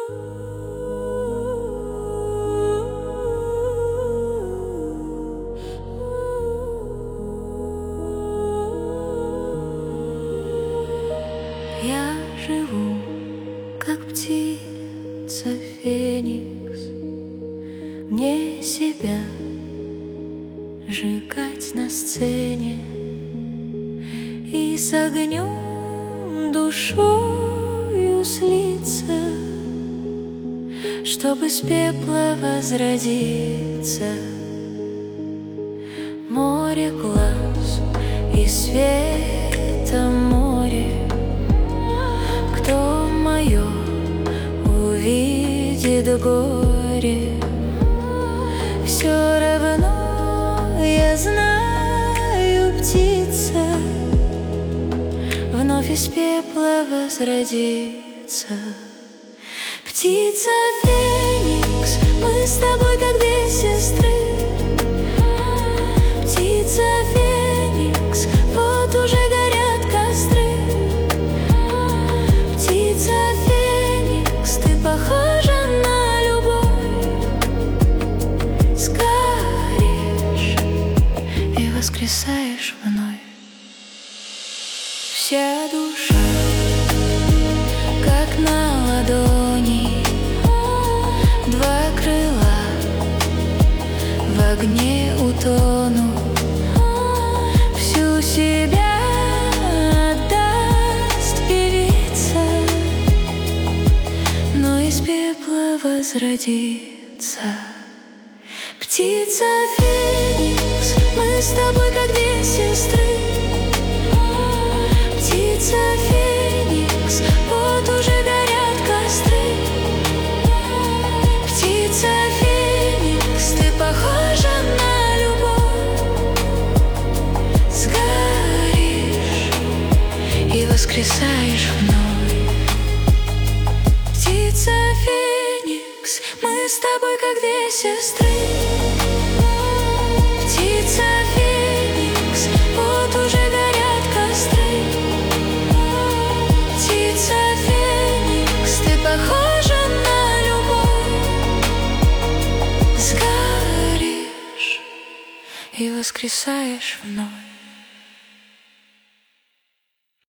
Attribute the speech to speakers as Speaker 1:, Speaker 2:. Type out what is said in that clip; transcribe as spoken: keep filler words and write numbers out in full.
Speaker 1: Я живу, как птица феникс. Мне себя сжигать на сцене и с огнем душою слиться, чтобы с пепла возродиться. Море глаз и света море, кто мое увидит горе, все равно я знаю, птица вновь из пепла возродится. Птица феникс, мы с тобой как две сестры. Птица феникс, вот уже горят костры. Птица феникс, ты похожа на любовь. Сгоришь и воскресаешь вновь. Вся душа как на ладони, два крыла в огне утону. Всю себя отдаст певица, но из пепла возродится. Птица феникс, мы с тобой как две сестры. Птица феникс, вот уже горят костры. Птица феникс, ты похожа на любовь. Сгоришь и воскресаешь вновь. Птица феникс, мы с тобой как две сестры. Птица феникс, вот уже горят костры. Птица феникс, ты похожа на любовь. Сгоришь и воскресаешь вновь.